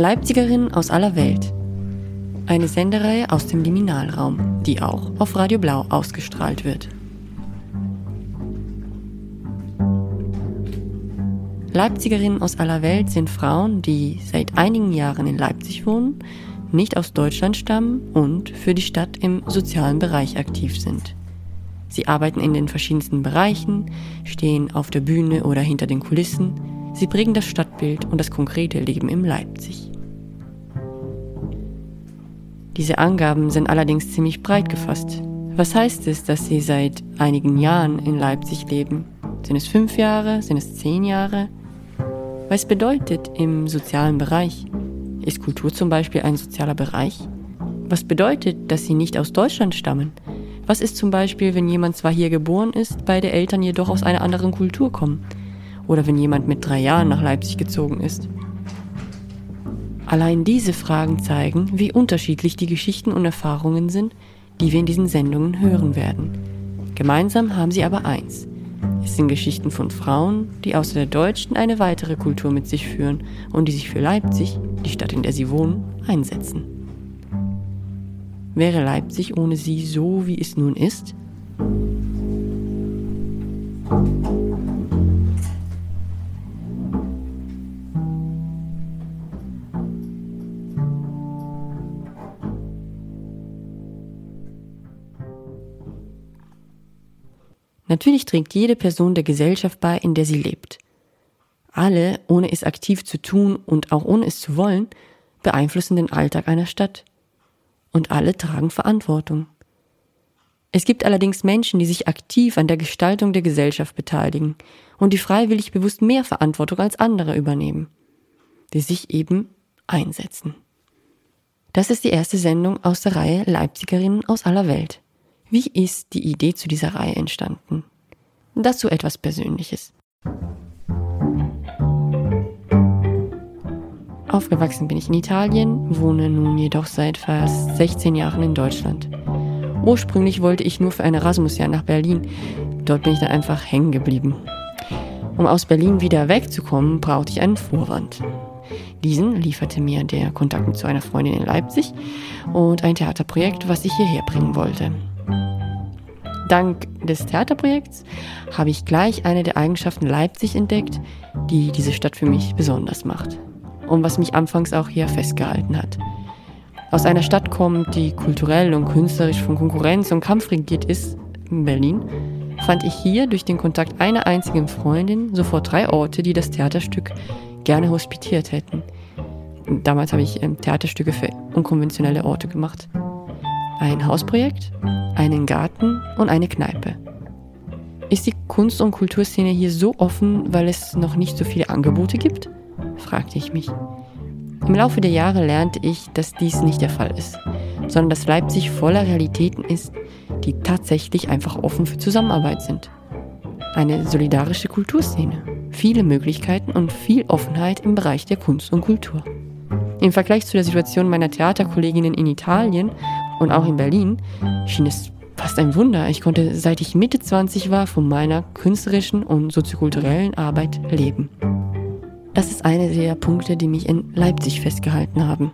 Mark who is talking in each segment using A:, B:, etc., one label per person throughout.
A: Leipzigerinnen aus aller Welt. Eine Sendereihe aus dem Liminalraum, die auch auf Radio Blau ausgestrahlt wird. Leipzigerinnen aus aller Welt sind Frauen, die seit einigen Jahren in Leipzig wohnen, nicht aus Deutschland stammen und für die Stadt im sozialen Bereich aktiv sind. Sie arbeiten in den verschiedensten Bereichen, stehen auf der Bühne oder hinter den Kulissen. Sie prägen das Stadtbild und das konkrete Leben in Leipzig. Diese Angaben sind allerdings ziemlich breit gefasst. Was heißt es, dass sie seit einigen Jahren in Leipzig leben? Sind es 5 Jahre? Sind es 10 Jahre? Was bedeutet im sozialen Bereich? Ist Kultur zum Beispiel ein sozialer Bereich? Was bedeutet, dass sie nicht aus Deutschland stammen? Was ist zum Beispiel, wenn jemand zwar hier geboren ist, beide Eltern jedoch aus einer anderen Kultur kommen? Oder wenn jemand mit 3 Jahren nach Leipzig gezogen ist? Allein diese Fragen zeigen, wie unterschiedlich die Geschichten und Erfahrungen sind, die wir in diesen Sendungen hören werden. Gemeinsam haben sie aber eins. Es sind Geschichten von Frauen, die außer der deutschen eine weitere Kultur mit sich führen und die sich für Leipzig, die Stadt, in der sie wohnen, einsetzen. Wäre Leipzig ohne sie so, wie es nun ist? Natürlich trägt jede Person der Gesellschaft bei, in der sie lebt. Alle, ohne es aktiv zu tun und auch ohne es zu wollen, beeinflussen den Alltag einer Stadt. Und alle tragen Verantwortung. Es gibt allerdings Menschen, die sich aktiv an der Gestaltung der Gesellschaft beteiligen und die freiwillig bewusst mehr Verantwortung als andere übernehmen, die sich eben einsetzen. Das ist die erste Sendung aus der Reihe Leipzigerinnen aus aller Welt. Wie ist die Idee zu dieser Reihe entstanden? Dazu etwas Persönliches. Aufgewachsen bin ich in Italien, wohne nun jedoch seit fast 16 Jahren in Deutschland. Ursprünglich wollte ich nur für ein Erasmus-Jahr nach Berlin. Dort bin ich dann einfach hängen geblieben. Um aus Berlin wieder wegzukommen, brauchte ich einen Vorwand. Diesen lieferte mir der Kontakt zu einer Freundin in Leipzig und ein Theaterprojekt, was ich hierher bringen wollte. Dank des Theaterprojekts habe ich gleich eine der Eigenschaften Leipzig entdeckt, die diese Stadt für mich besonders macht. Und was mich anfangs auch hier festgehalten hat. Aus einer Stadt kommt, die kulturell und künstlerisch von Konkurrenz und Kampf regiert ist, in Berlin, fand ich hier durch den Kontakt einer einzigen Freundin sofort 3 Orte, die das Theaterstück gerne hospitiert hätten. Damals habe ich Theaterstücke für unkonventionelle Orte gemacht. Ein Hausprojekt, einen Garten und eine Kneipe. Ist die Kunst- und Kulturszene hier so offen, weil es noch nicht so viele Angebote gibt? Fragte ich mich. Im Laufe der Jahre lernte ich, dass dies nicht der Fall ist, sondern dass Leipzig voller Realitäten ist, die tatsächlich einfach offen für Zusammenarbeit sind. Eine solidarische Kulturszene, viele Möglichkeiten und viel Offenheit im Bereich der Kunst und Kultur. Im Vergleich zu der Situation meiner Theaterkolleginnen in Italien und auch in Berlin schien es fast ein Wunder. Ich konnte, seit ich Mitte 20 war, von meiner künstlerischen und soziokulturellen Arbeit leben. Das ist einer der Punkte, die mich in Leipzig festgehalten haben.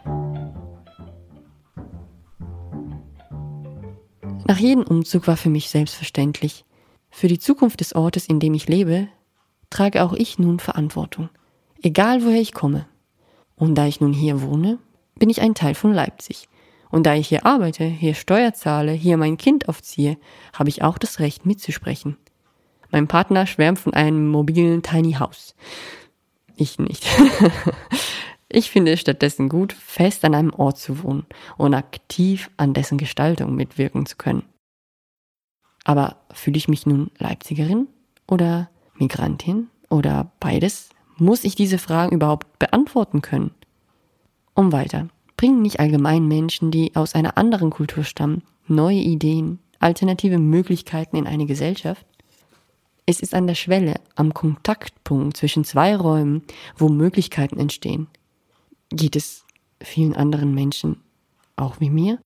A: Nach jedem Umzug war für mich selbstverständlich: Für die Zukunft des Ortes, in dem ich lebe, trage auch ich nun Verantwortung. Egal woher ich komme. Und da ich nun hier wohne, bin ich ein Teil von Leipzig. Und da ich hier arbeite, hier Steuer zahle, hier mein Kind aufziehe, habe ich auch das Recht mitzusprechen. Mein Partner schwärmt von einem mobilen Tiny House. Ich nicht. Ich finde es stattdessen gut, fest an einem Ort zu wohnen und aktiv an dessen Gestaltung mitwirken zu können. Aber fühle ich mich nun Leipzigerin oder Migrantin oder beides? Muss ich diese Fragen überhaupt beantworten können? Und weiter. Bringen nicht allgemein Menschen, die aus einer anderen Kultur stammen, neue Ideen, alternative Möglichkeiten in eine Gesellschaft? Es ist an der Schwelle, am Kontaktpunkt zwischen 2 Räumen, wo Möglichkeiten entstehen. Geht es vielen anderen Menschen auch wie mir?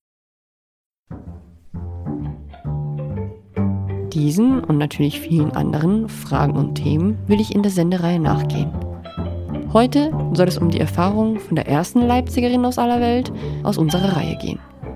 A: Diesen und natürlich vielen anderen Fragen und Themen will ich in der Sendereihe nachgehen. Heute soll es um die Erfahrung von der ersten Leipzigerin aus aller Welt aus unserer Reihe gehen.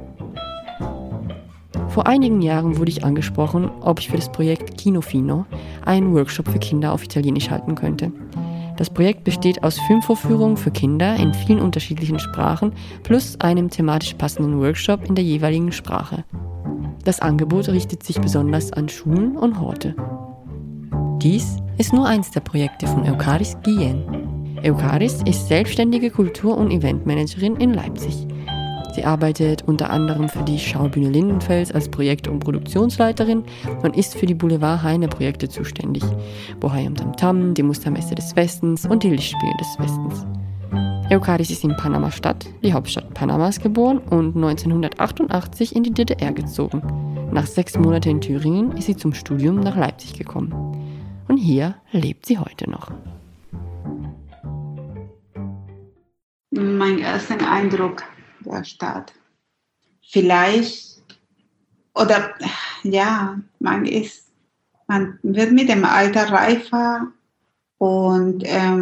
A: Vor einigen Jahren wurde ich angesprochen, ob ich für das Projekt Kinofino einen Workshop für Kinder auf Italienisch halten könnte. Das Projekt besteht aus 5 Vorführungen für Kinder in vielen unterschiedlichen Sprachen plus einem thematisch passenden Workshop in der jeweiligen Sprache. Das Angebot richtet sich besonders an Schulen und Horte. Dies ist nur eins der Projekte von Eucharis Guillen. Eucharis ist selbstständige Kultur- und Eventmanagerin in Leipzig. Sie arbeitet unter anderem für die Schaubühne Lindenfels als Projekt- und Produktionsleiterin und ist für die Boulevard Heine-Projekte zuständig. Bohai am Tamtam, die Mustermesse des Westens und die Lichtspiele des Westens. Eucharis ist in Panama-Stadt, die Hauptstadt Panamas, geboren und 1988 in die DDR gezogen. Nach 6 Monaten in Thüringen ist sie zum Studium nach Leipzig gekommen. Und hier lebt sie heute noch.
B: Mein erster Eindruck der Stadt. Vielleicht, oder ja, man wird mit dem Alter reifer und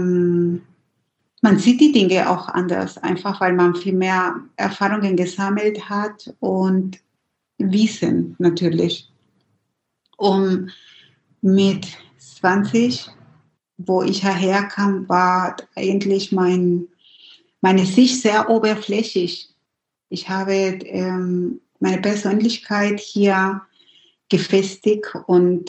B: man sieht die Dinge auch anders, einfach weil man viel mehr Erfahrungen gesammelt hat und Wissen natürlich. Und mit 20, wo ich hierher kam, war eigentlich meine Sicht sehr oberflächlich. Ich habe meine Persönlichkeit hier gefestigt und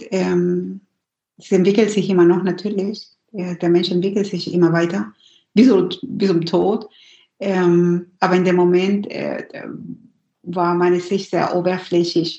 B: es entwickelt sich immer noch natürlich. Der Mensch entwickelt sich immer weiter, bis zum Tod. Aber in dem Moment war meine Sicht sehr oberflächlich.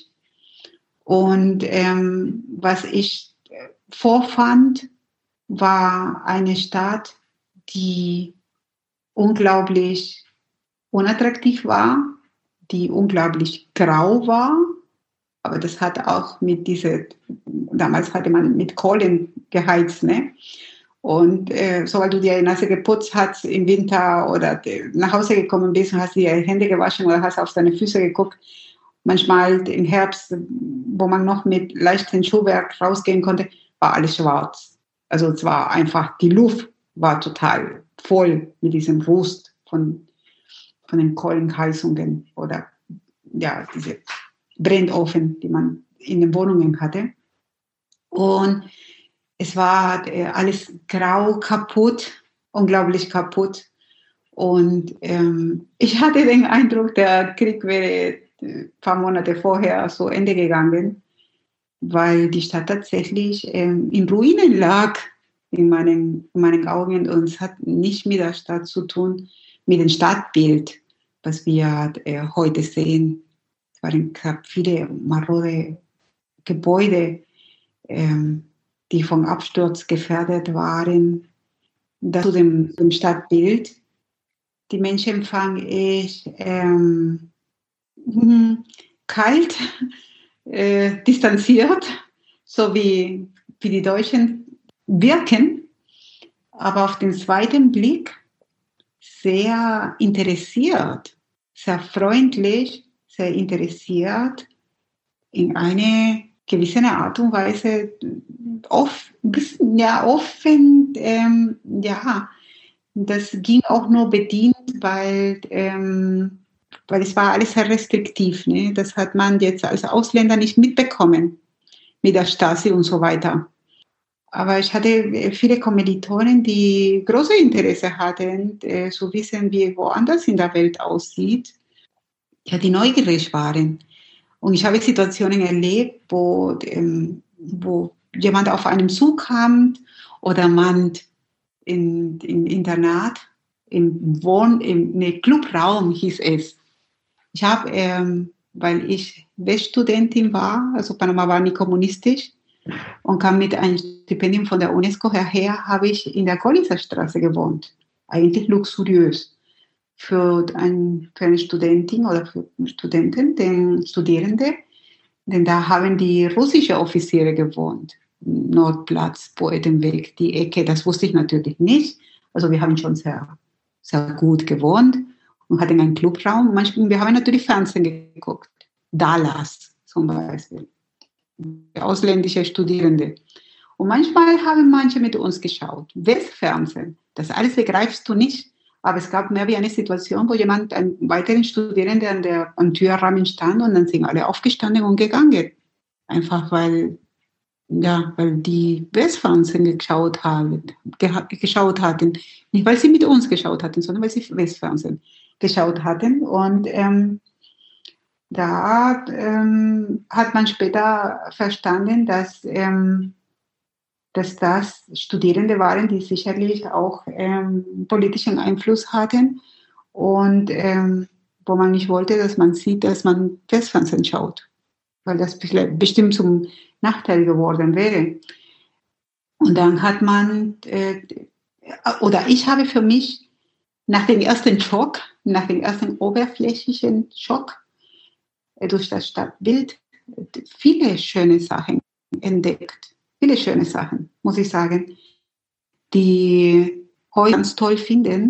B: Und was ich vorfand, war eine Stadt, die unglaublich unattraktiv war, die unglaublich grau war. Aber das hat auch damals hatte man mit Kohlen geheizt, ne? Und sobald du dir die Nase geputzt hast im Winter oder nach Hause gekommen bist und hast dir die Hände gewaschen oder hast auf deine Füße geguckt, manchmal im Herbst, wo man noch mit leichtem Schuhwerk rausgehen konnte, war alles schwarz. Also es war einfach, die Luft war total voll mit diesem Rost von den Kohlenheizungen oder ja, diese Brennofen, die man in den Wohnungen hatte. Und es war alles grau, kaputt, unglaublich kaputt. Und ich hatte den Eindruck, der Krieg wäre ein paar Monate vorher so Ende gegangen, weil die Stadt tatsächlich in Ruinen lag in meinen Augen. Und es hat nicht mit der Stadt zu tun, mit dem Stadtbild, was wir heute sehen. Es gab viele marode Gebäude, die vom Absturz gefährdet waren. Das zu dem Stadtbild. Die Menschen empfange ich kalt, distanziert, so wie die Deutschen wirken, aber auf den zweiten Blick sehr interessiert, sehr freundlich, sehr interessiert, in eine gewisse Art und Weise offen, das ging auch nur bedingt, weil es war alles sehr restriktiv. Ne? Das hat man jetzt als Ausländer nicht mitbekommen mit der Stasi und so weiter. Aber ich hatte viele Kommilitonen, die große Interesse hatten, zu wissen, wie woanders in der Welt aussieht, ja, die neugierig waren. Und ich habe Situationen erlebt, wo jemand auf einem Zug kam oder man im Internat, im Clubraum hieß es. Ich habe, weil ich Weststudentin war, also Panama war nie kommunistisch, und kam mit einem Stipendium von der UNESCO her, habe ich in der Kollitzer Straße gewohnt. Eigentlich luxuriös. Für eine Studentin oder für Studenten, den Studierende, denn da haben die russischen Offiziere gewohnt. Nordplatz, Poetenweg, die Ecke, das wusste ich natürlich nicht. Also wir haben schon sehr, sehr gut gewohnt und hatten einen Clubraum. Wir haben natürlich Fernsehen geguckt. Dallas zum Beispiel. Ausländische Studierende. Und manchmal haben manche mit uns geschaut. Westfernsehen, das alles begreifst du nicht. Aber es gab mehr wie eine Situation, wo jemand, ein weiterer Studierender am Türrahmen stand und dann sind alle aufgestanden und gegangen. Einfach weil die Westfernsehen geschaut hatten. Nicht, weil sie mit uns geschaut hatten, sondern weil sie Westfernsehen geschaut hatten. Und da hat man später verstanden, dass das Studierende waren, die sicherlich auch politischen Einfluss hatten und wo man nicht wollte, dass man sieht, dass man Westfernsehen schaut, weil das bestimmt zum Nachteil geworden wäre. Und dann hat man, ich habe für mich nach dem ersten Schock, nach dem ersten oberflächlichen Schock durch das Stadtbild viele schöne Sachen entdeckt. Viele schöne Sachen, muss ich sagen, die ich heute ganz toll finde,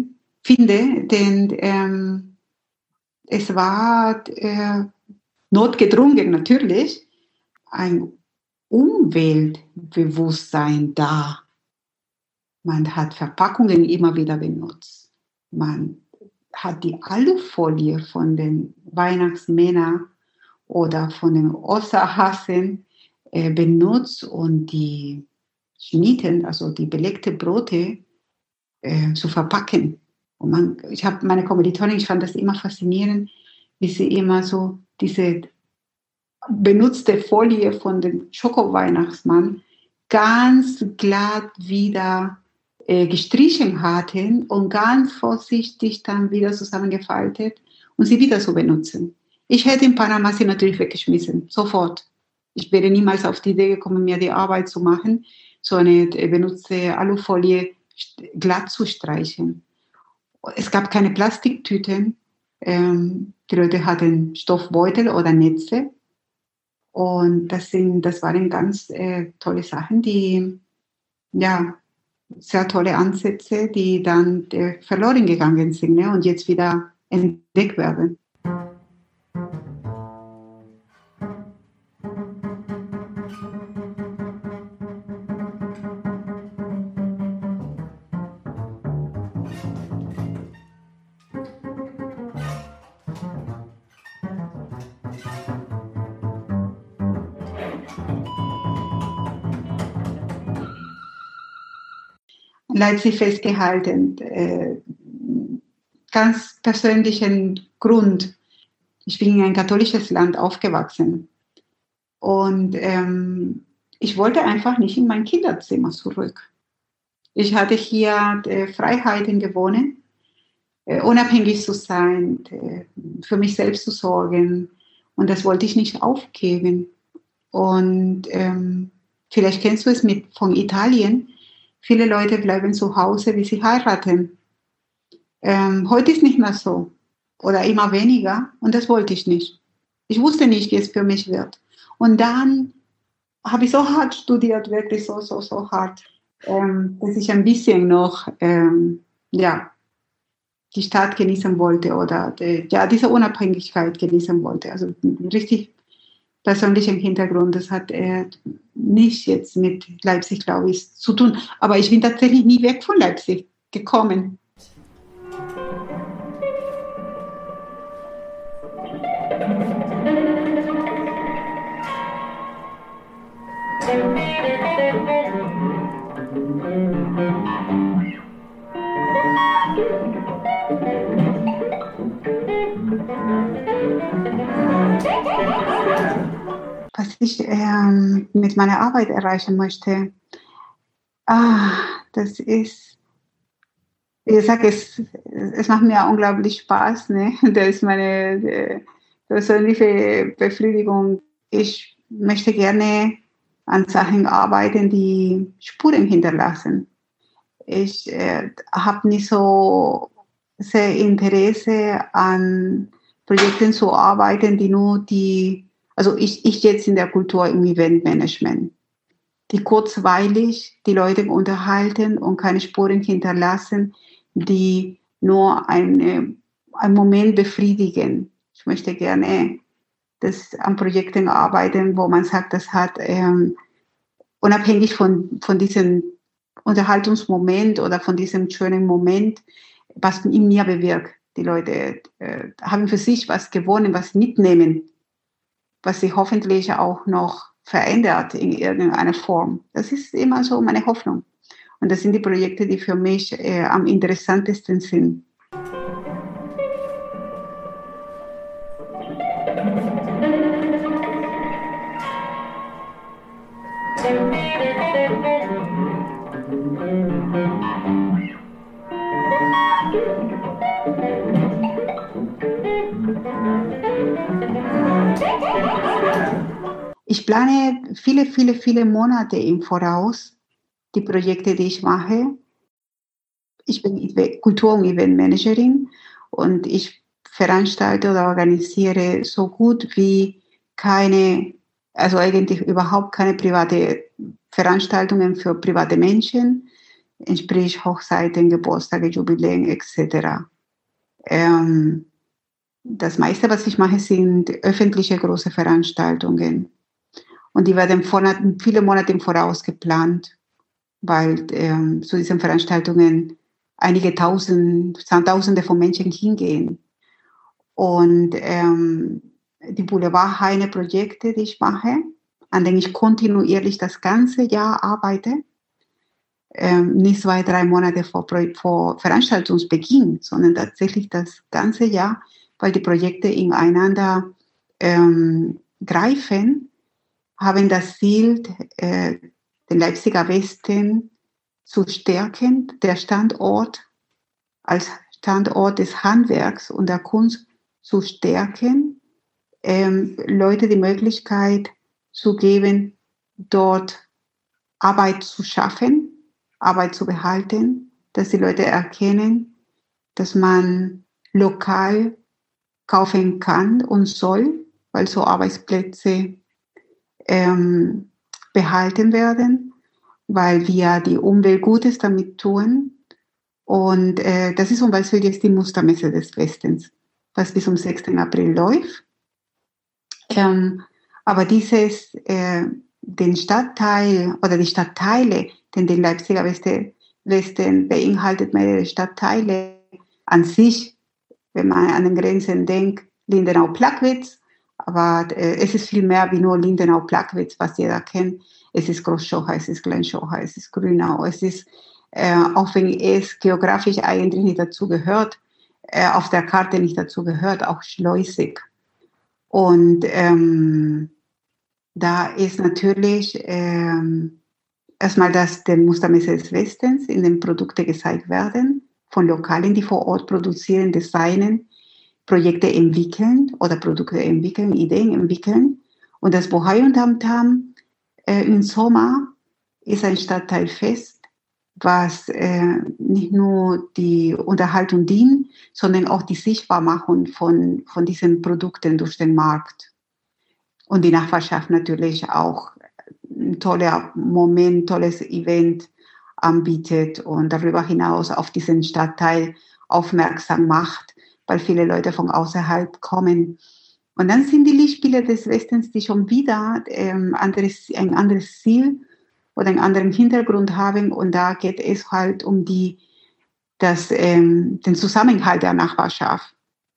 B: denn es war notgedrungen natürlich ein Umweltbewusstsein da. Man hat Verpackungen immer wieder benutzt. Man hat die Alufolie von den Weihnachtsmännern oder von den Osterhasen benutzt und die Schnitten, also die belegte Brote, zu verpacken. Und ich habe meine Kommilitonin, ich fand das immer faszinierend, wie sie immer so diese benutzte Folie von dem Schoko-Weihnachtsmann ganz glatt wieder gestrichen hatten und ganz vorsichtig dann wieder zusammengefaltet und sie wieder so benutzen. Ich hätte in Panama sie natürlich weggeschmissen, sofort. Ich wäre niemals auf die Idee gekommen, mir die Arbeit zu machen, so eine benutzte Alufolie glatt zu streichen. Es gab keine Plastiktüten. Die Leute hatten Stoffbeutel oder Netze. Und das waren ganz tolle Sachen, sehr tolle Ansätze, die dann verloren gegangen sind, ne, und jetzt wieder entdeckt werden. Leipzig festgehalten, ganz persönlichen Grund. Ich bin in ein katholisches Land aufgewachsen und ich wollte einfach nicht in mein Kinderzimmer zurück. Ich hatte hier Freiheiten gewonnen, unabhängig zu sein, für mich selbst zu sorgen und das wollte ich nicht aufgeben. Und vielleicht kennst du es von Italien. Viele Leute bleiben zu Hause, wie sie heiraten. Heute ist nicht mehr so oder immer weniger und das wollte ich nicht. Ich wusste nicht, wie es für mich wird. Und dann habe ich so hart studiert, wirklich so hart, dass ich ein bisschen noch die Stadt genießen wollte oder diese Unabhängigkeit genießen wollte. Also richtig persönlichen Hintergrund. Das hat nicht jetzt mit Leipzig, glaube ich, zu tun. Aber ich bin tatsächlich nie weg von Leipzig gekommen. Was ich mit meiner Arbeit erreichen möchte, das ist, wie gesagt, es macht mir unglaublich Spaß, ne? Das ist meine persönliche Befriedigung. Ich möchte gerne an Sachen arbeiten, die Spuren hinterlassen. Ich habe nicht so sehr Interesse an Projekten zu arbeiten, die nur ich jetzt in der Kultur im Eventmanagement, die kurzweilig die Leute unterhalten und keine Spuren hinterlassen, die nur einen Moment befriedigen. Ich möchte gerne an Projekten arbeiten, wo man sagt, das hat unabhängig von diesem Unterhaltungsmoment oder von diesem schönen Moment, was in mir bewirkt. Die Leute haben für sich was gewonnen, was mitnehmen, was sie hoffentlich auch noch verändert in irgendeiner Form. Das ist immer so meine Hoffnung. Und das sind die Projekte, die für mich am interessantesten sind. Ich plane viele Monate im Voraus die Projekte, die ich mache. Ich bin Kultur- und Eventmanagerin und ich veranstalte oder organisiere so gut wie keine, also eigentlich überhaupt keine private Veranstaltungen für private Menschen, sprich Hochzeiten, Geburtstage, Jubiläen etc. Das meiste, was ich mache, sind öffentliche große Veranstaltungen. Und die werden viele Monate im Voraus geplant, weil zu diesen Veranstaltungen einige Tausende von Menschen hingehen. Und die Boulevardhaine-Projekte, die ich mache, an denen ich kontinuierlich das ganze Jahr arbeite, nicht 2-3 Monate vor Veranstaltungsbeginn, sondern tatsächlich das ganze Jahr, weil die Projekte ineinander greifen, haben das Ziel, den Leipziger Westen zu stärken, der Standort als Standort des Handwerks und der Kunst zu stärken, Leute die Möglichkeit zu geben, dort Arbeit zu schaffen, Arbeit zu behalten, dass die Leute erkennen, dass man lokal kaufen kann und soll, weil so Arbeitsplätze behalten werden, weil wir die Umwelt Gutes damit tun. Und das ist zum Beispiel jetzt die Mustermesse des Westens, was bis zum 6. April läuft. Aber den Stadtteil oder die Stadtteile, denn der Leipziger Westen beinhaltet mehrere Stadtteile an sich, wenn man an den Grenzen denkt, Lindenau-Plagwitz, aber es ist viel mehr wie nur Lindenau-Plagwitz, was jeder kennt. Es ist Großschocher, es ist Kleinschocher, es ist Grünau, es ist, auch wenn es geografisch eigentlich nicht dazu gehört, auf der Karte nicht dazu gehört, auch Schleusig. Und da ist natürlich erstmal, dass die Mustermesse des Westens, in den Produkte gezeigt werden, von Lokalen, die vor Ort produzieren, designen, Projekte entwickeln oder Produkte entwickeln, Ideen entwickeln. Und das Bohai und Tamtam im Sommer ist ein Stadtteilfest, was nicht nur die Unterhaltung dient, sondern auch die Sichtbarmachung von diesen Produkten durch den Markt. Und die Nachbarschaft natürlich auch ein toller Moment, tolles Event anbietet und darüber hinaus auf diesen Stadtteil aufmerksam macht, weil viele Leute von außerhalb kommen. Und dann sind die Lichtspiele des Westens, die schon wieder ein anderes Ziel oder einen anderen Hintergrund haben. Und da geht es halt um den Zusammenhalt der Nachbarschaft.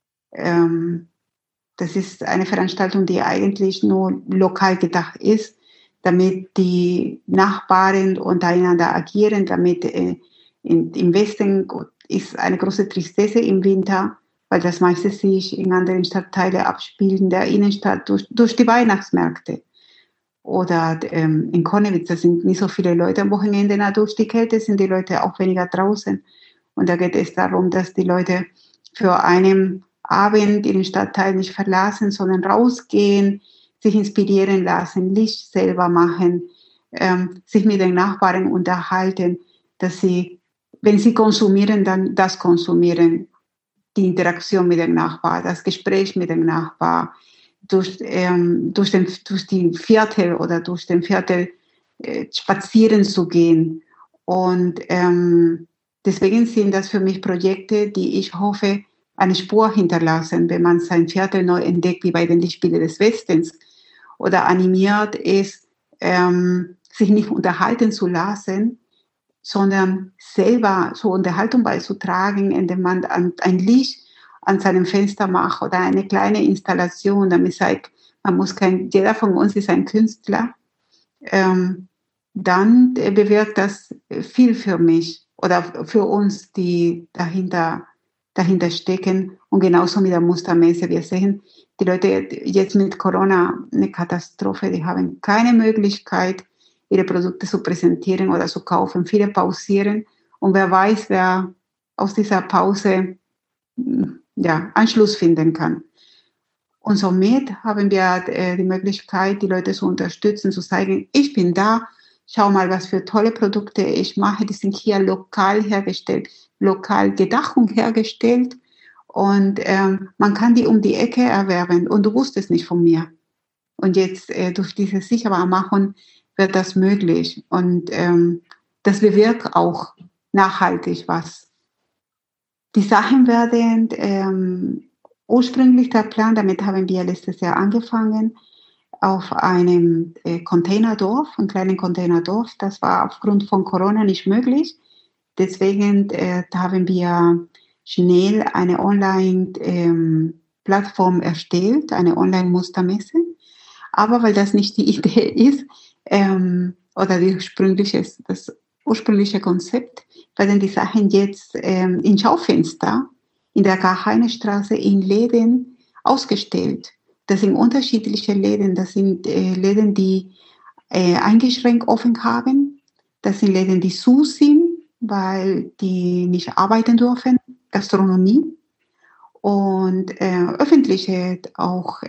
B: Das ist eine Veranstaltung, die eigentlich nur lokal gedacht ist, damit die Nachbarn untereinander agieren, damit im Westen ist eine große Tristesse im Winter, weil das meiste sich in anderen Stadtteilen abspielt, in der Innenstadt durch die Weihnachtsmärkte. Oder in Konnewitz, da sind nicht so viele Leute am Wochenende, durch die Kälte sind die Leute auch weniger draußen. Und da geht es darum, dass die Leute für einen Abend in den Stadtteil nicht verlassen, sondern rausgehen, sich inspirieren lassen, Licht selber machen, sich mit den Nachbarn unterhalten, dass sie, wenn sie konsumieren, dann das konsumieren, die Interaktion mit dem Nachbar, das Gespräch mit dem Nachbar, durch die Viertel oder durch den Viertel spazieren zu gehen. Und deswegen sind das für mich Projekte, die ich hoffe, eine Spur hinterlassen, wenn man sein Viertel neu entdeckt, wie bei den Lichtspielen des Westens, oder animiert ist, sich nicht unterhalten zu lassen, sondern selber so Unterhaltung beizutragen, indem man ein Licht an seinem Fenster macht oder eine kleine Installation, damit sagt, jeder von uns ist ein Künstler, dann bewirkt das viel für mich oder für uns, die dahinter stecken. Und genauso mit der Mustermesse. Wir sehen, die Leute jetzt mit Corona eine Katastrophe, die haben keine Möglichkeit, ihre Produkte zu präsentieren oder zu kaufen. Viele pausieren und wer weiß, wer aus dieser Pause Anschluss finden kann. Und somit haben wir die Möglichkeit, die Leute zu unterstützen, zu zeigen, ich bin da, schau mal, was für tolle Produkte ich mache, die sind hier lokal hergestellt, lokal gedacht und hergestellt und man kann die um die Ecke erwerben und du wusstest nicht von mir. Und jetzt durch dieses Sichtbarmachen wird das möglich und das bewirkt auch nachhaltig was. Die Sachen werden ursprünglich der Plan, damit haben wir letztes Jahr angefangen, auf einem Containerdorf, einem kleinen Containerdorf. Das war aufgrund von Corona nicht möglich. Deswegen haben wir schnell eine Online-Plattform erstellt, eine Online-Mustermesse. Aber weil das nicht die Idee ist, oder das ursprüngliche Konzept, werden die Sachen jetzt in Schaufenster in der Karl-Heine-Straße in Läden ausgestellt. Das sind unterschiedliche Läden. Das sind Läden, die eingeschränkt offen haben. Das sind Läden, die zu sind, weil die nicht arbeiten dürfen. Gastronomie. Und öffentliche auch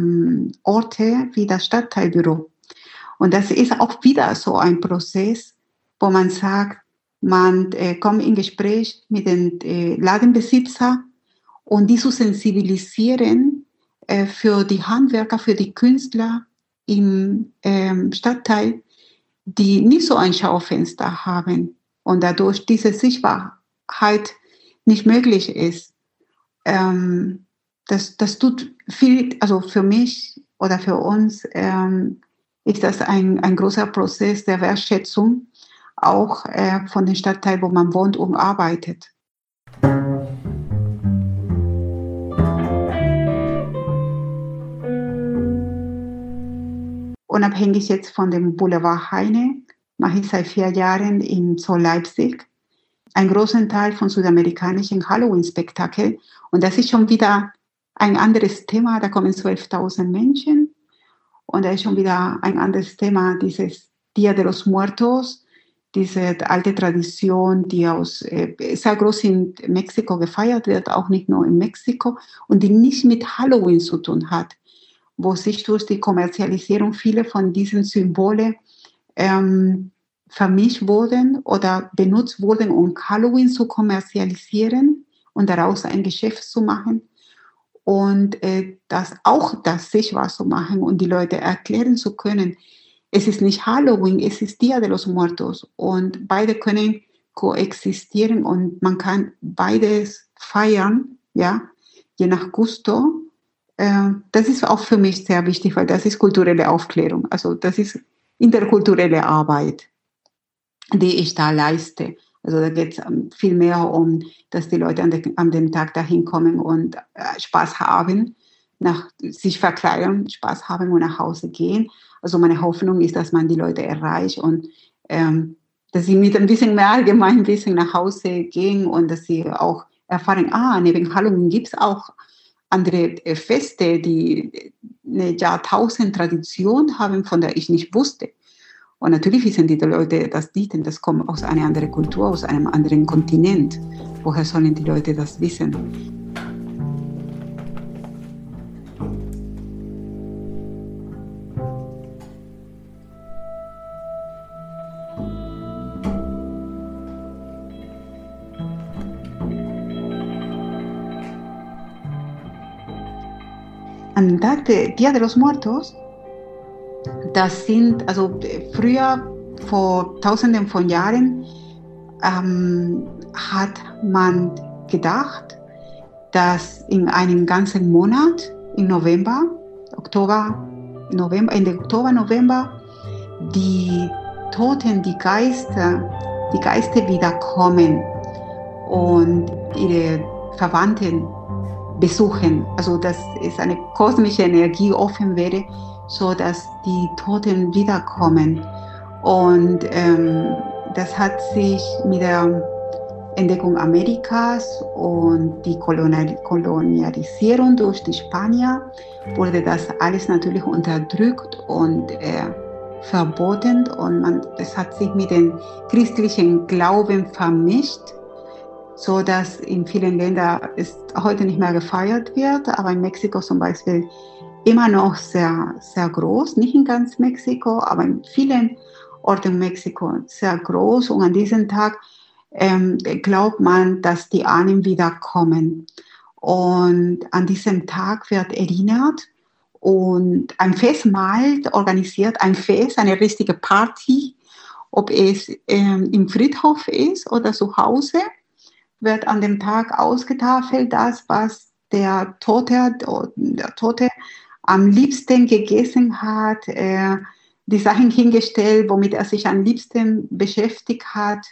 B: Orte wie das Stadtteilbüro. Und das ist auch wieder so ein Prozess, wo man sagt, man kommt in Gespräch mit den Ladenbesitzer und die zu sensibilisieren für die Handwerker, für die Künstler im Stadtteil, die nicht so ein Schaufenster haben und dadurch diese Sichtbarkeit nicht möglich ist. Das tut viel, also für mich oder für uns ist das ein großer Prozess der Wertschätzung, auch von dem Stadtteil, wo man wohnt und arbeitet. Unabhängig jetzt von dem Boulevard Heine mache ich seit 4 Jahren im Zoo Leipzig einen großen Teil von südamerikanischen Halloween-Spektakel. Und das ist schon wieder ein anderes Thema. Da kommen 12.000 Menschen. Und da ist schon wieder ein anderes Thema, dieses Dia de los Muertos, diese alte Tradition, die sehr groß in Mexiko gefeiert wird, auch nicht nur in Mexiko, und die nicht mit Halloween zu tun hat, wo sich durch die Kommerzialisierung viele von diesen Symbolen vermischt wurden oder benutzt wurden, um Halloween zu kommerzialisieren und daraus ein Geschäft zu machen und das sichtbar zu machen und die Leute erklären zu können, es ist nicht Halloween, es ist Dia de los Muertos und beide können koexistieren und man kann beides feiern, ja, je nach Gusto. Das ist auch für mich sehr wichtig, weil das ist kulturelle Aufklärung, also das ist interkulturelle Arbeit, die ich da leiste. Also da geht es viel mehr um, dass die Leute an dem Tag dahin kommen und Spaß haben, sich verkleiden, Spaß haben und nach Hause gehen. Also meine Hoffnung ist, dass man die Leute erreicht und dass sie mit ein bisschen mehr Allgemeinwissen nach Hause gehen und dass sie auch erfahren, neben Halloween gibt es auch andere Feste, die eine Jahrtausend-Tradition haben, von der ich nicht wusste. Und natürlich wissen die Leute das nicht, denn das kommt aus einer anderen Kultur, aus einem anderen Kontinent. Woher sollen die Leute das wissen? Am Tag der Dia de los Muertos, das sind, also früher, vor Tausenden von Jahren, hat man gedacht, dass in einem ganzen Monat, Ende Oktober, November, die Toten, die Geister wiederkommen und ihre Verwandten besuchen. Also dass es eine kosmische Energie offen wäre, so dass die Toten wiederkommen. Und das hat sich mit der Entdeckung Amerikas und die Kolonialisierung durch die Spanier wurde das alles natürlich unterdrückt und verboten, und das hat sich mit dem christlichen Glauben vermischt, so dass in vielen Ländern es heute nicht mehr gefeiert wird, aber in Mexiko zum Beispiel immer noch sehr, sehr groß, nicht in ganz Mexiko, aber in vielen Orten in Mexiko sehr groß, und an diesem Tag glaubt man, dass die Ahnen wiederkommen. Und an diesem Tag wird erinnert und ein Festmahl organisiert, ein Fest, eine richtige Party, ob es im Friedhof ist oder zu Hause, wird an dem Tag ausgetafelt, das, was der Tote am liebsten gegessen hat, die Sachen hingestellt, womit er sich am liebsten beschäftigt hat,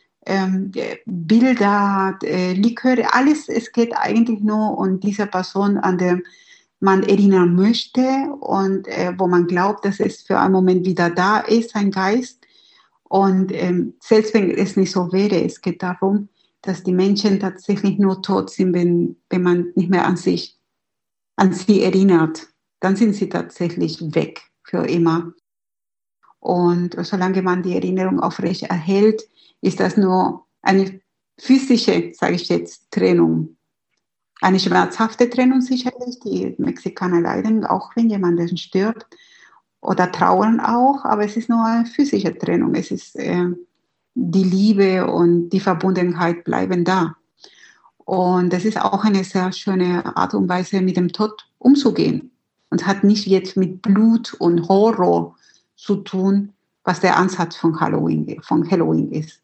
B: Bilder, Liköre, alles. Es geht eigentlich nur um diese Person, an der man erinnern möchte und wo man glaubt, dass es für einen Moment wieder da ist, ein Geist. Und selbst wenn es nicht so wäre, es geht darum, dass die Menschen tatsächlich nur tot sind, wenn man nicht mehr an sie erinnert. Dann sind sie tatsächlich weg für immer. Und solange man die Erinnerung aufrecht erhält, ist das nur eine physische, sage ich jetzt, Trennung. Eine schmerzhafte Trennung sicherlich. Die Mexikaner leiden, auch wenn jemand stirbt, oder trauern auch, aber es ist nur eine physische Trennung. Es ist die Liebe und die Verbundenheit bleiben da. Und das ist auch eine sehr schöne Art und Weise, mit dem Tod umzugehen. Und hat nicht jetzt mit Blut und Horror zu tun, was der Ansatz von Halloween ist.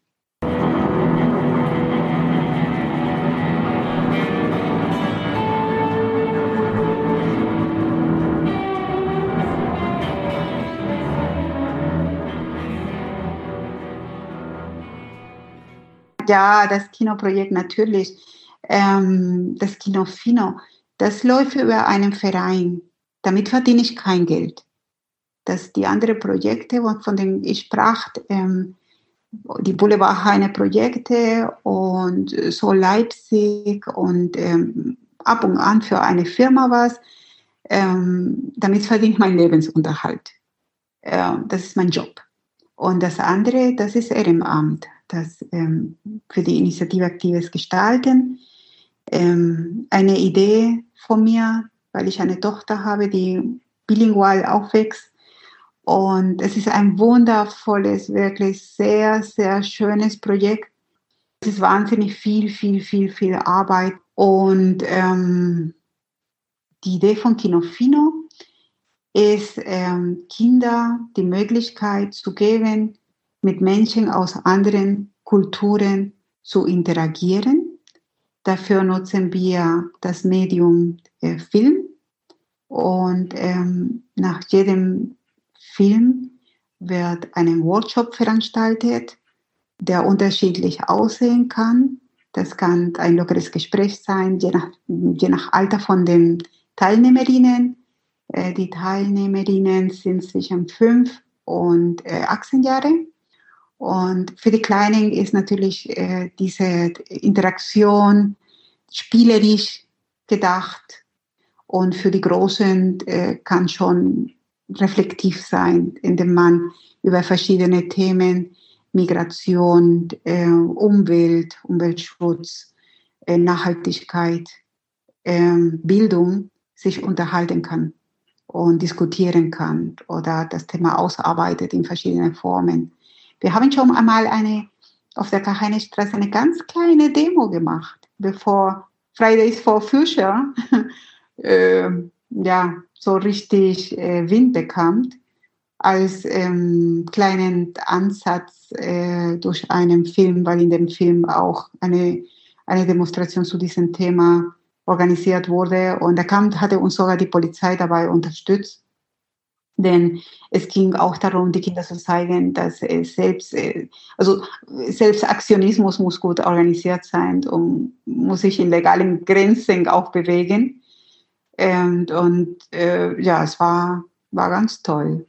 B: Ja, das Kinoprojekt natürlich, das Kino Fino, das läuft über einen Verein. Damit verdiene ich kein Geld. Die anderen Projekte, von denen ich sprach, die Boulevardhaine-Projekte und so Leipzig und ab und an für eine Firma was, damit verdiene ich meinen Lebensunterhalt. Das ist mein Job. Und das andere, das ist Ehrenamt, das für die Initiative Aktives Gestalten. Eine Idee von mir, weil ich eine Tochter habe, die bilingual aufwächst. Und es ist ein wundervolles, wirklich sehr, sehr schönes Projekt. Es ist wahnsinnig viel Arbeit. Und die Idee von Kino Fino ist, Kinder die Möglichkeit zu geben, mit Menschen aus anderen Kulturen zu interagieren. Dafür nutzen wir das Medium Film. Und nach jedem Film wird ein Workshop veranstaltet, der unterschiedlich aussehen kann. Das kann ein lockeres Gespräch sein, je nach Alter von den Teilnehmerinnen. Die Teilnehmerinnen sind zwischen 5 und 18 Jahre. Und für die Kleinen ist natürlich diese Interaktion spielerisch gedacht. Und für die Großen kann schon reflektiv sein, indem man über verschiedene Themen, Migration, Umweltschutz, Nachhaltigkeit, Bildung sich unterhalten kann und diskutieren kann oder das Thema ausarbeitet in verschiedenen Formen. Wir haben schon einmal auf der Kachainestraße eine ganz kleine Demo gemacht, bevor Fridays for Future so richtig Wind bekam, als kleinen Ansatz durch einen Film, weil in dem Film auch eine Demonstration zu diesem Thema organisiert wurde. Und da hatte uns sogar die Polizei dabei unterstützt. Denn es ging auch darum, die Kinder zu zeigen, dass es also Selbstaktionismus muss gut organisiert sein und muss sich in legalen Grenzen auch bewegen. Ja, es war ganz toll.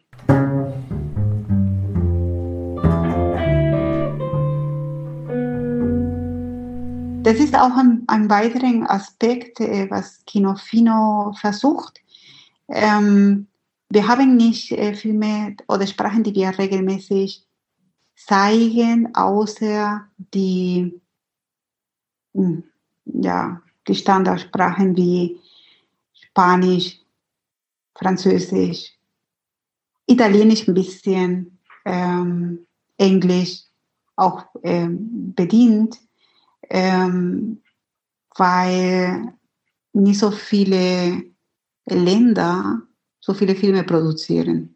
B: Das ist auch ein weiterer Aspekt, was Kino Fino versucht. Wir haben nicht Filme oder Sprachen, die wir regelmäßig zeigen, außer ja, die Standardsprachen wie Spanisch, Französisch, Italienisch ein bisschen, Englisch auch bedient, weil nicht so viele Länder so viele Filme produzieren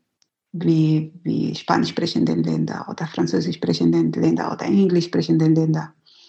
B: wie spanisch sprechende Länder oder französisch sprechende Länder oder englisch sprechende Länder.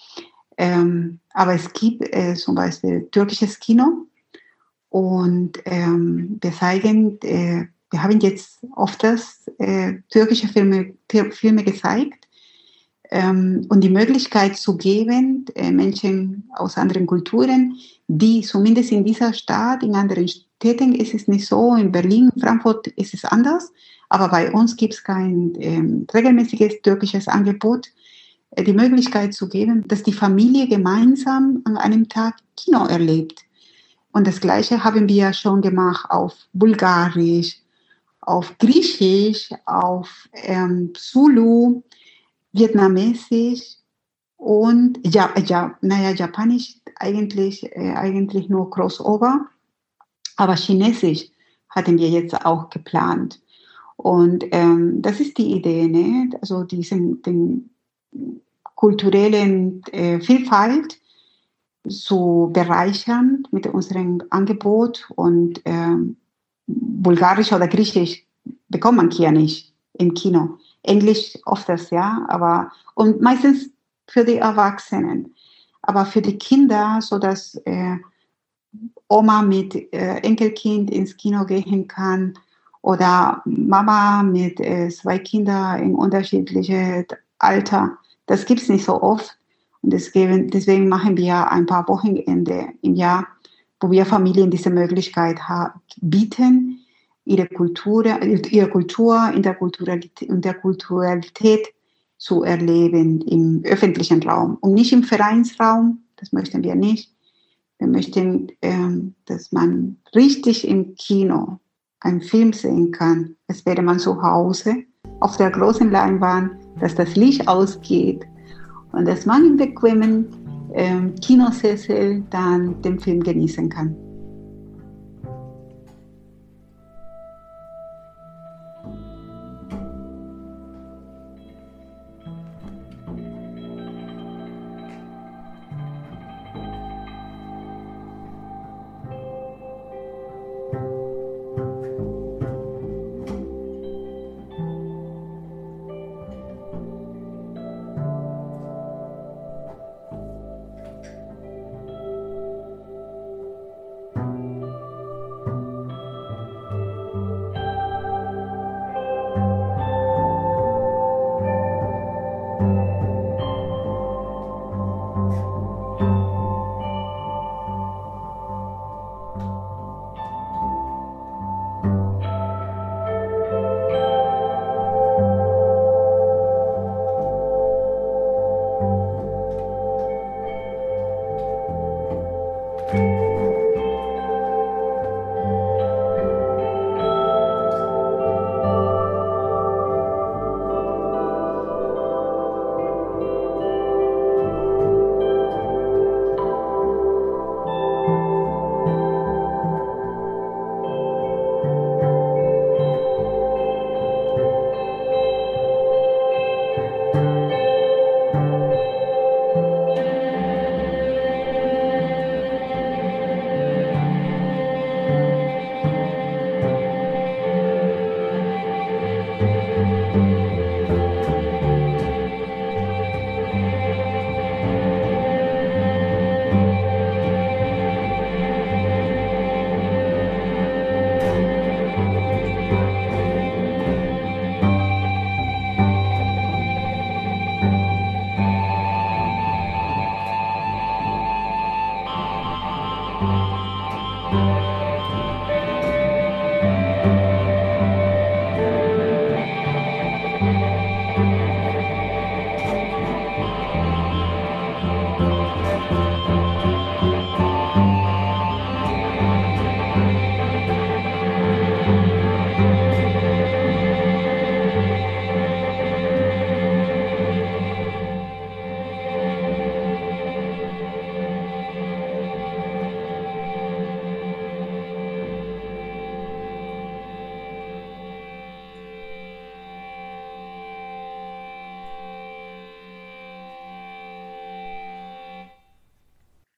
B: Aber es gibt zum Beispiel türkisches Kino und wir zeigen, wir haben jetzt öfters türkische Filme gezeigt und die Möglichkeit zu geben, Menschen aus anderen Kulturen, die zumindest in dieser Stadt, in anderen Städten ist es nicht so, in Berlin, Frankfurt ist es anders, aber bei uns gibt es kein regelmäßiges türkisches Angebot, die Möglichkeit zu geben, dass die Familie gemeinsam an einem Tag Kino erlebt. Und das Gleiche haben wir schon gemacht auf Bulgarisch, auf Griechisch, auf Zulu, Vietnamesisch und Japanisch eigentlich nur Crossover, aber Chinesisch hatten wir jetzt auch geplant. Und das ist die Idee, ne? Also den kulturellen Vielfalt zu bereichern mit unserem Angebot und Bulgarisch oder Griechisch bekommt man hier nicht im Kino. Englisch öfters, ja, und meistens für die Erwachsenen. Aber für die Kinder, so dass Oma mit Enkelkind ins Kino gehen kann oder Mama mit 2 Kindern in unterschiedlichem Alter. Das gibt es nicht so oft. Und deswegen machen wir ein paar Wochenende im Jahr, wo wir Familien diese Möglichkeit bieten, ihre Kultur in der Kulturalität zu erleben im öffentlichen Raum und nicht im Vereinsraum. Das möchten wir nicht. Wir möchten, dass man richtig im Kino einen Film sehen kann, als wäre man zu Hause auf der großen Leinwand, dass das Licht ausgeht und dass man im bequemen Kinosessel dann den Film genießen kann.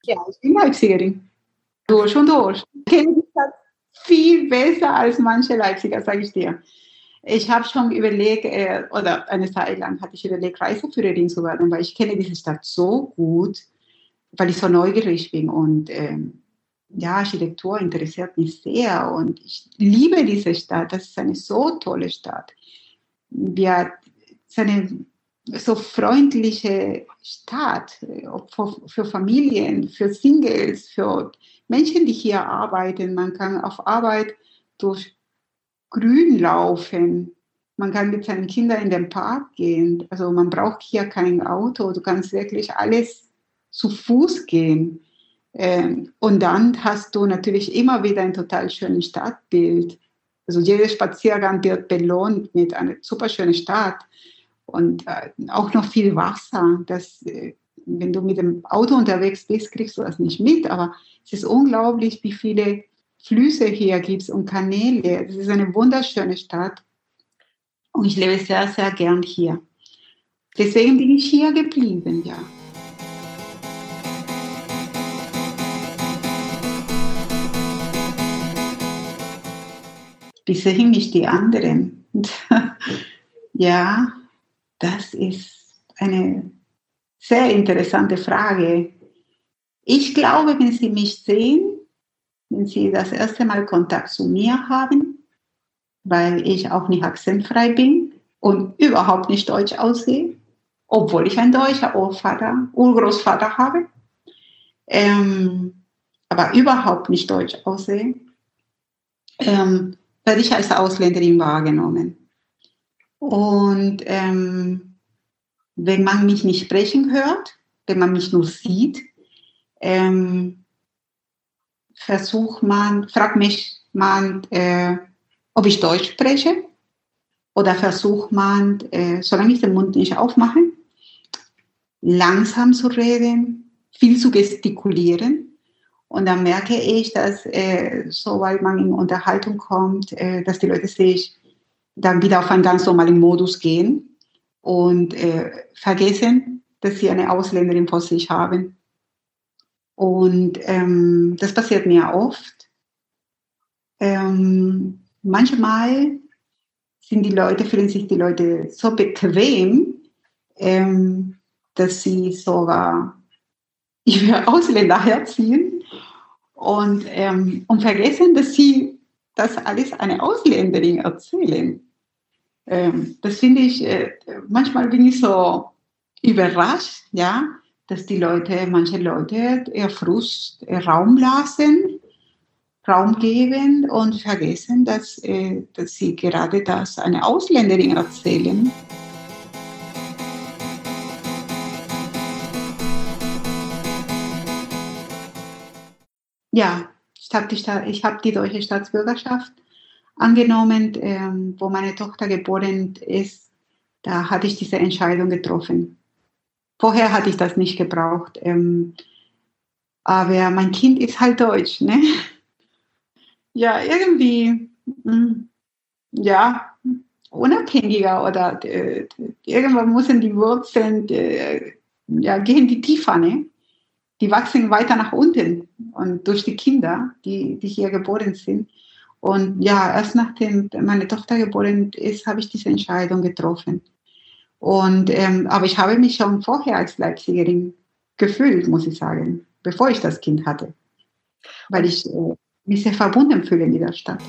B: Ja, ich bin Leipzigerin. Durch und durch. Ich kenne die Stadt viel besser als manche Leipziger, sage ich dir. Ich habe schon überlegt, oder eine Zeit lang hatte ich überlegt, Reiseführerin zu werden, weil ich kenne diese Stadt so gut, weil ich so neugierig bin und ja, Architektur interessiert mich sehr und ich liebe diese Stadt. Das ist eine so tolle Stadt. Es ist eine so freundliche Stadt für Familien, für Singles, für Menschen, die hier arbeiten. Man kann auf Arbeit durch Grün laufen. Man kann mit seinen Kindern in den Park gehen. Also man braucht hier kein Auto. Du kannst wirklich alles zu Fuß gehen. Und dann hast du natürlich immer wieder ein total schönes Stadtbild. Also jeder Spaziergang wird belohnt mit einer super schönen Stadt und auch noch viel Wasser. Wenn du mit dem Auto unterwegs bist, kriegst du das nicht mit, aber es ist unglaublich, wie viele Flüsse hier gibt und Kanäle. Es ist eine wunderschöne Stadt und ich lebe sehr, sehr gern hier. Deswegen bin ich hier geblieben, ja. Wie sehen mich die anderen? Ja, das ist eine sehr interessante Frage. Ich glaube, wenn Sie mich sehen, wenn Sie das erste Mal Kontakt zu mir haben, weil ich auch nicht akzentfrei bin und überhaupt nicht deutsch aussehe, obwohl ich einen deutschen Urgroßvater habe, aber überhaupt nicht deutsch aussehe, werde ich als Ausländerin wahrgenommen. Und wenn man mich nicht sprechen hört, wenn man mich nur sieht, fragt mich man, ob ich Deutsch spreche, oder versucht man, solange ich den Mund nicht aufmache, langsam zu reden, viel zu gestikulieren. Und dann merke ich, dass sobald man in Unterhaltung kommt, dass die Leute sich dann wieder auf einen ganz normalen Modus gehen und vergessen, dass sie eine Ausländerin vor sich haben. Und das passiert mir oft. Manchmal fühlen sich die Leute so bequem, dass sie sogar über Ausländer herziehen und vergessen, dass sie das alles eine Ausländerin erzählen. Das finde ich, manchmal bin ich so überrascht, ja, dass manche Leute ihr Frust Raum lassen, Raum geben und vergessen, dass sie gerade das eine Ausländerin erzählen. Ja, ich habe die deutsche Staatsbürgerschaft angenommen, wo meine Tochter geboren ist. Da hatte ich diese Entscheidung getroffen. Vorher hatte ich das nicht gebraucht. Aber mein Kind ist halt deutsch, ne? Ja, irgendwie, ja, unabhängiger oder irgendwann müssen die Wurzeln, gehen die tiefer, ne? Die wachsen weiter nach unten und durch die Kinder, die hier geboren sind. Und ja, erst nachdem meine Tochter geboren ist, habe ich diese Entscheidung getroffen. Und, aber ich habe mich schon vorher als Leipzigerin gefühlt, muss ich sagen, bevor ich das Kind hatte. Weil ich mich sehr verbunden fühle mit der Stadt.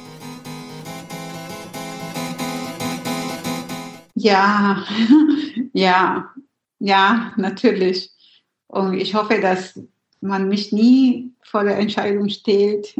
B: Ja, ja, natürlich. Und ich hoffe, dass man mich nie vor der Entscheidung stellt,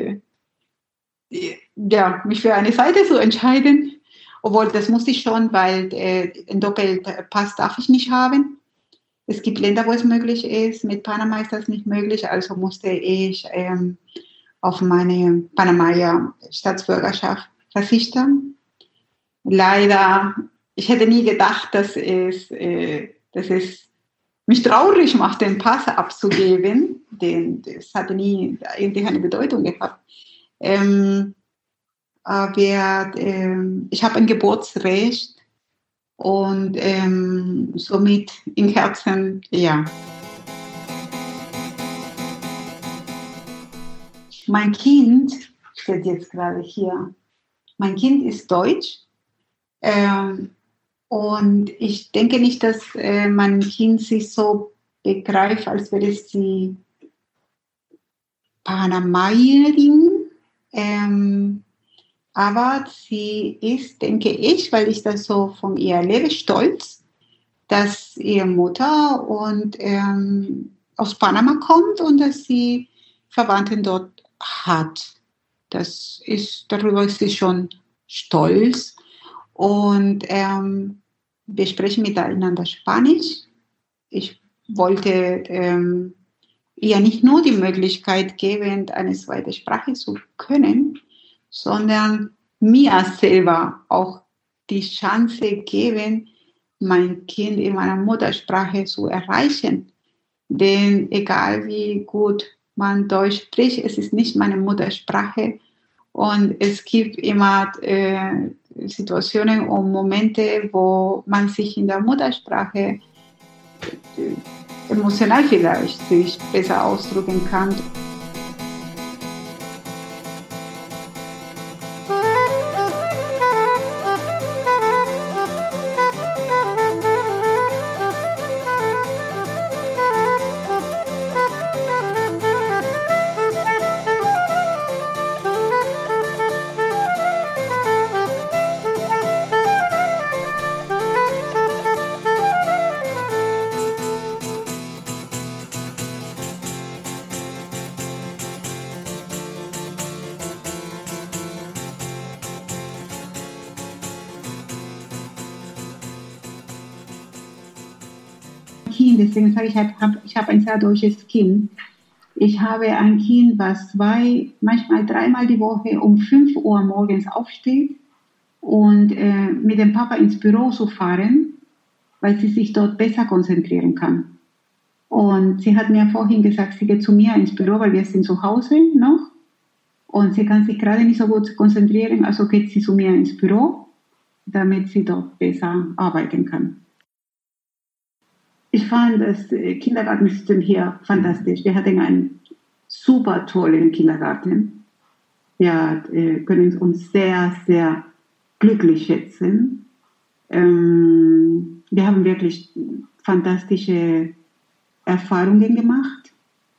B: mich für eine Seite zu entscheiden. Obwohl, das muss ich schon, weil einen Doppelpass darf ich nicht haben. Es gibt Länder, wo es möglich ist. Mit Panama ist das nicht möglich. Also musste ich auf meine Panamaer Staatsbürgerschaft verzichten. Leider, ich hätte nie gedacht, dass es mich traurig macht, den Pass abzugeben. Das hatte nie eigentlich eine Bedeutung gehabt. Aber ich habe ein Geburtsrecht und somit im Herzen, ja. Mein Kind steht jetzt gerade hier. Mein Kind ist deutsch. Und ich denke nicht, dass mein Kind sich so begreift, als wäre sie Panamaierin. Aber sie ist, denke ich, weil ich das so von ihr erlebe, stolz, dass ihre Mutter aus Panama kommt und dass sie Verwandten dort hat. Darüber ist sie schon stolz. Und wir sprechen miteinander Spanisch. Ich wollte ihr nicht nur die Möglichkeit geben, eine zweite Sprache zu können, sondern mir selber auch die Chance geben, mein Kind in meiner Muttersprache zu erreichen. Denn egal wie gut man Deutsch spricht, es ist nicht meine Muttersprache. Und es gibt immer Situationen und Momente, wo man sich in der Muttersprache emotional vielleicht sich besser ausdrücken kann. Deswegen sage ich, ich habe ein sehr deutsches Kind. Ich habe ein Kind, was manchmal 3-mal die Woche um 5 Uhr morgens aufsteht und mit dem Papa ins Büro zu fahren, weil sie sich dort besser konzentrieren kann. Und sie hat mir vorhin gesagt, sie geht zu mir ins Büro, weil wir sind zu Hause noch. Und sie kann sich gerade nicht so gut konzentrieren, also geht sie zu mir ins Büro, damit sie dort besser arbeiten kann. Ich fand das Kindergartensystem hier fantastisch. Wir hatten einen super tollen Kindergarten. Wir können uns sehr, sehr glücklich schätzen. Wir haben wirklich fantastische Erfahrungen gemacht.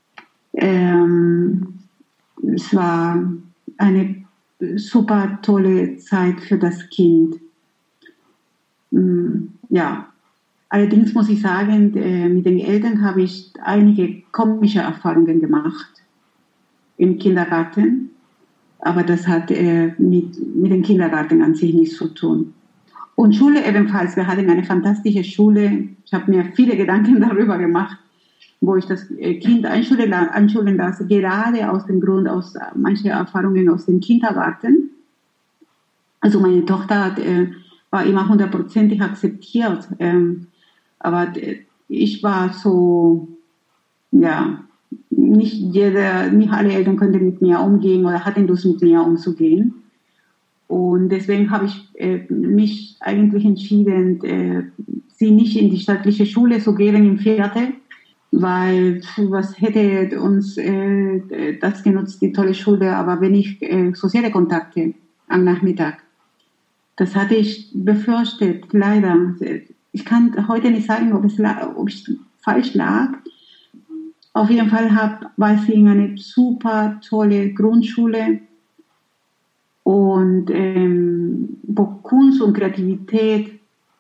B: Es war eine super tolle Zeit für das Kind. Ja. Allerdings muss ich sagen, mit den Eltern habe ich einige komische Erfahrungen gemacht im Kindergarten. Aber das hat mit dem Kindergarten an sich nichts zu tun. Und Schule ebenfalls. Wir hatten eine fantastische Schule. Ich habe mir viele Gedanken darüber gemacht, wo ich das Kind anschulen lasse. Gerade aus dem Grund, aus manchen Erfahrungen aus dem Kindergarten. Also meine Tochter war immer 100% akzeptiert. Aber ich war so, ja, nicht alle Eltern konnten mit mir umgehen oder hatten Lust mit mir umzugehen. Und deswegen habe ich mich eigentlich entschieden, sie nicht in die staatliche Schule zu geben im Viertel, weil was hätte uns das genutzt, die tolle Schule, aber wenig soziale Kontakte am Nachmittag. Das hatte ich befürchtet, leider. Ich kann heute nicht sagen, ob ich falsch lag. Auf jeden Fall war sie in einer super tolle Grundschule und wo Kunst und Kreativität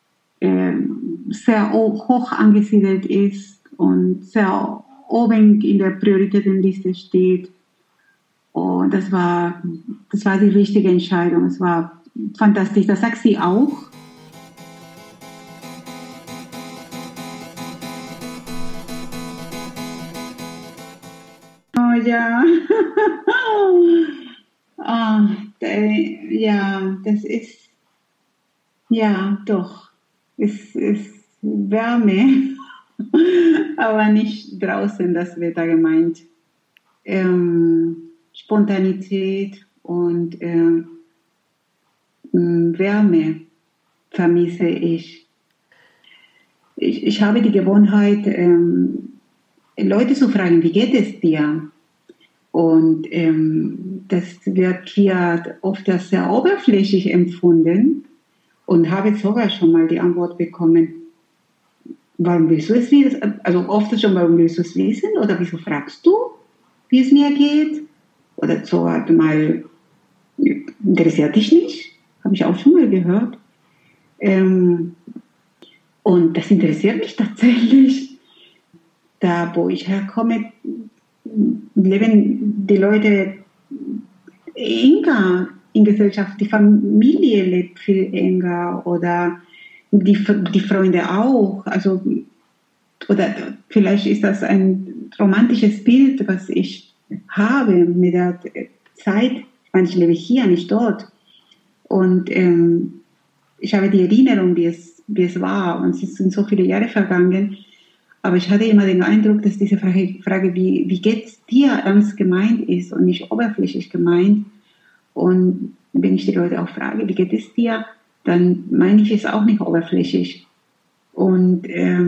B: sehr hoch angesiedelt ist und sehr oben in der Prioritätenliste steht. Und das war die richtige Entscheidung. Es war fantastisch. Das sagt sie auch. Ja. Ja, das ist, ja, doch. Es ist Wärme, aber nicht draußen das Wetter gemeint. Spontanität und Wärme vermisse ich. Ich habe die Gewohnheit, Leute zu fragen, wie geht es dir? Und das wird hier oft als sehr oberflächlich empfunden und habe sogar schon mal die Antwort bekommen, warum willst du es wissen? Also oft schon, warum willst du es wissen? Oder wieso fragst du, wie es mir geht? Oder so hat mal, interessiert dich nicht? Habe ich auch schon mal gehört. Und das interessiert mich tatsächlich. Da, wo ich herkomme, leben die Leute enger in Gesellschaft. Die Familie lebt viel enger oder die Freunde auch. Also, oder vielleicht ist das ein romantisches Bild, was ich habe mit der Zeit. Ich meine, ich lebe hier, nicht dort. Und ich habe die Erinnerung, wie es war. Und es sind so viele Jahre vergangen. Aber ich hatte immer den Eindruck, dass diese Frage, wie geht es dir, ernst gemeint ist und nicht oberflächlich gemeint. Und wenn ich die Leute auch frage, wie geht es dir, dann meine ich es auch nicht oberflächlich. Und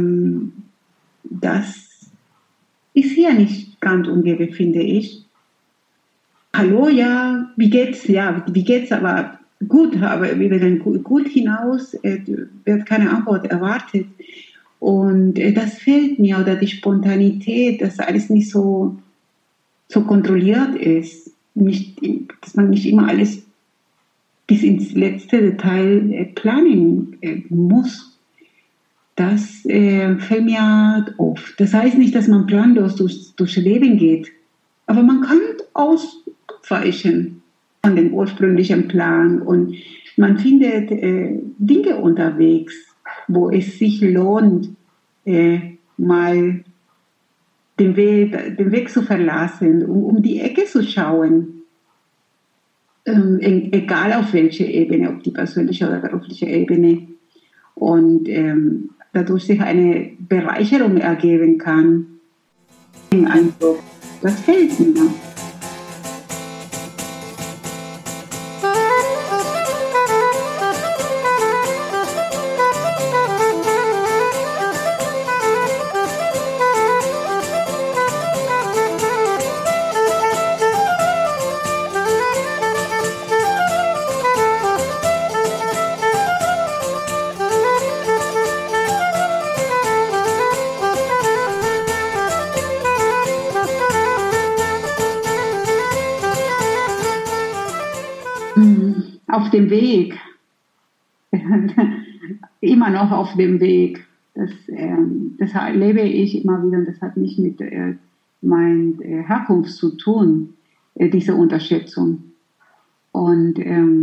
B: das ist hier nicht ganz umgebe, finde ich. Hallo, ja, wie geht's? Ja, wie geht's? Aber gut, aber über den Gut hinaus wird keine Antwort erwartet. Und das fehlt mir, oder die Spontanität, dass alles nicht so kontrolliert ist. Dass man nicht immer alles bis ins letzte Detail planen muss. Das fällt mir auf. Das heißt nicht, dass man planlos durchs Leben geht, aber man kann ausweichen von dem ursprünglichen Plan und man findet Dinge unterwegs, wo es sich lohnt, mal den Weg zu verlassen, um die Ecke zu schauen. Egal auf welche Ebene, ob die persönliche oder berufliche Ebene. Und dadurch sich eine Bereicherung ergeben kann. Im Eindruck, das fehlt mir. Auf dem Weg, immer noch auf dem Weg. Das erlebe ich immer wieder und das hat nicht mit meiner Herkunft zu tun, diese Unterschätzung. Und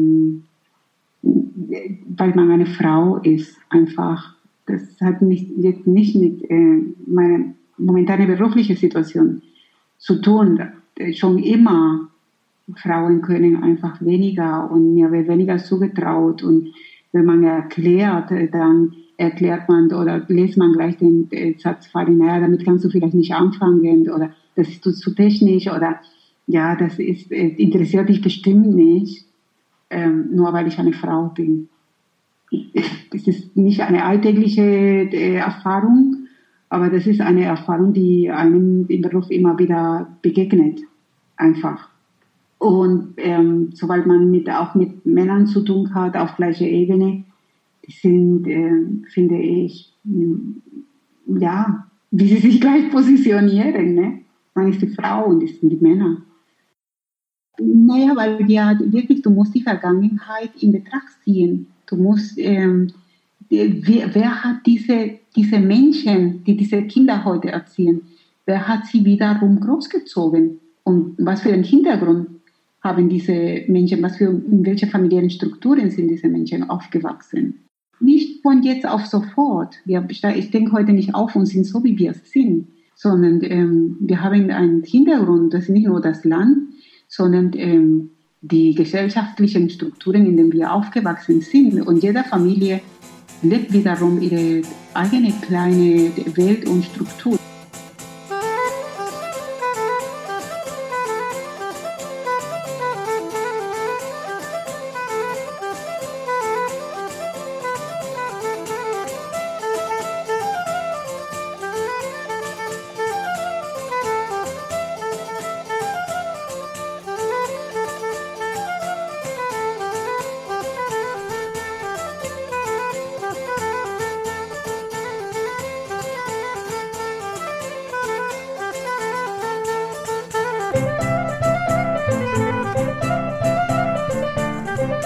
B: weil man eine Frau ist, einfach, das hat jetzt nicht mit meiner momentanen beruflichen Situation zu tun. Schon immer Frauen können einfach weniger und mir wird weniger zugetraut. Und wenn man erklärt, dann erklärt man oder lässt man gleich den Satz fallen, naja, damit kannst du vielleicht nicht anfangen oder das ist zu technisch oder ja, das interessiert dich bestimmt nicht, nur weil ich eine Frau bin. Das ist nicht eine alltägliche Erfahrung, aber das ist eine Erfahrung, die einem im Beruf immer wieder begegnet, einfach. Und sobald man auch mit Männern zu tun hat, auf gleicher Ebene, die sind, finde ich, ja, wie sie sich gleich positionieren. Ne? Man ist die Frau und das sind die Männer. Naja, weil ja wirklich, du musst die Vergangenheit in Betracht ziehen. Du musst, wer hat diese Menschen, die diese Kinder heute erziehen, wer hat sie wiederum großgezogen? Und was für einen Hintergrund haben diese Menschen, in welche familiären Strukturen sind diese Menschen aufgewachsen? Nicht von jetzt auf sofort. Ich denke heute nicht auf und sind so, wie wir sind, sondern wir haben einen Hintergrund, das ist nicht nur das Land, sondern die gesellschaftlichen Strukturen, in denen wir aufgewachsen sind. Und jede Familie lebt wiederum ihre eigene kleine Welt und Struktur.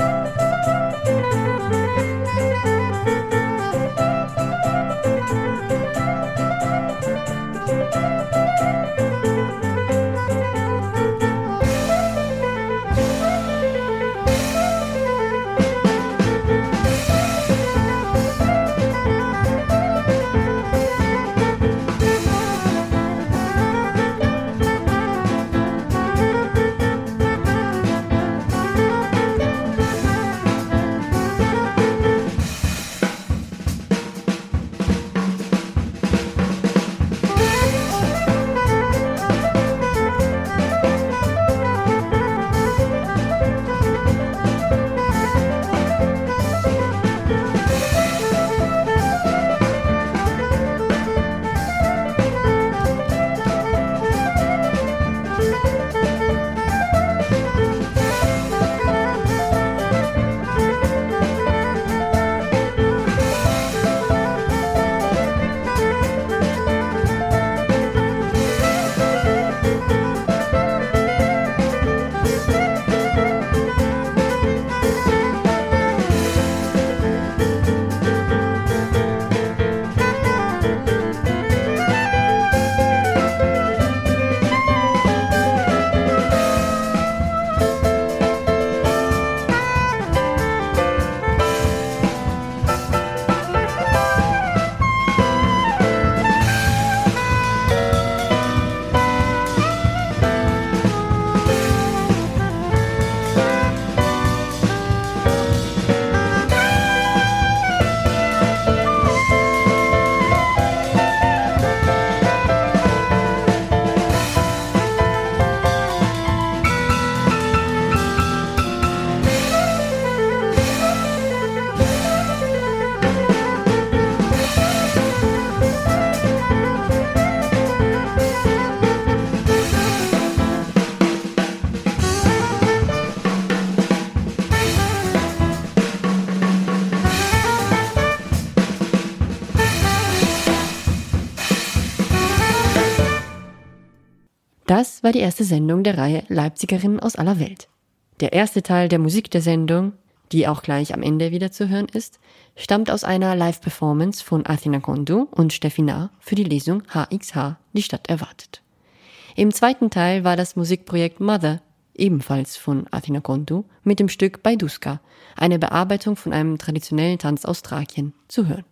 A: Das war die erste Sendung der Reihe Leipzigerinnen aus aller Welt. Der erste Teil der Musik der Sendung, die auch gleich am Ende wieder zu hören ist, stammt aus einer Live-Performance von Athina Kondu und Steffi Nahr für die Lesung HXH, die Stadt erwartet. Im zweiten Teil war das Musikprojekt Mother, ebenfalls von Athina Kondu, mit dem Stück Bajduska, eine Bearbeitung von einem traditionellen Tanz aus Thrakien, zu hören.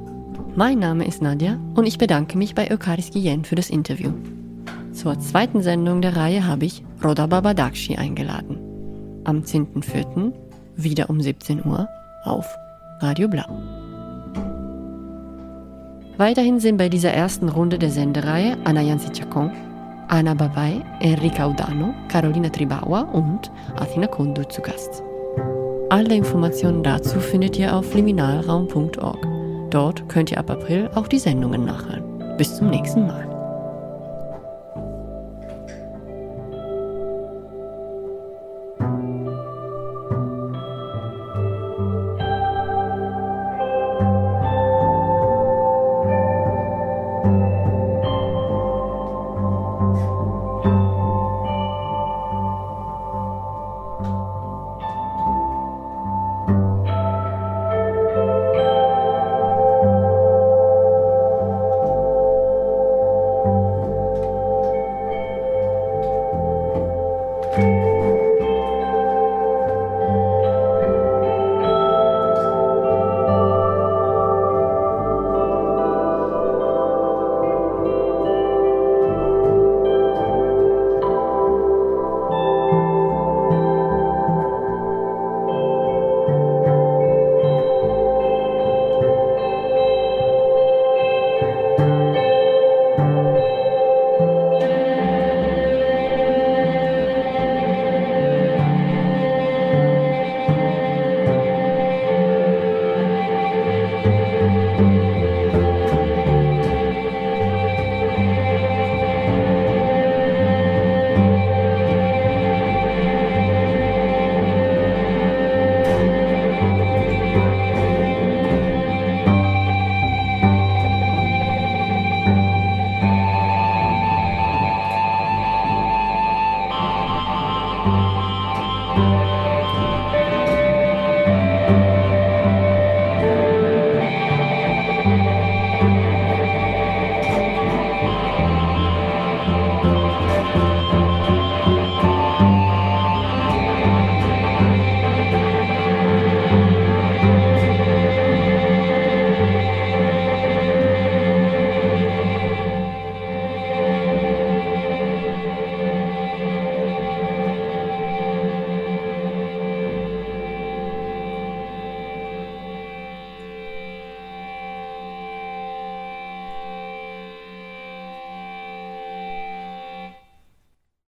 A: Mein Name ist Nadja und ich bedanke mich bei Eucharis Guillen für das Interview. Zur zweiten Sendung der Reihe habe ich Roda Babadakshi eingeladen. Am 10.04. wieder um 17 Uhr auf Radio Blau. Weiterhin sind bei dieser ersten Runde der Sendereihe Anna Yancy-Chacon, Anna Bavai, Enrica Udano, Carolina Tribaua und Athina Kondu zu Gast. Alle Informationen dazu findet ihr auf liminalraum.org. Dort könnt ihr ab April auch die Sendungen nachhören. Bis zum nächsten Mal.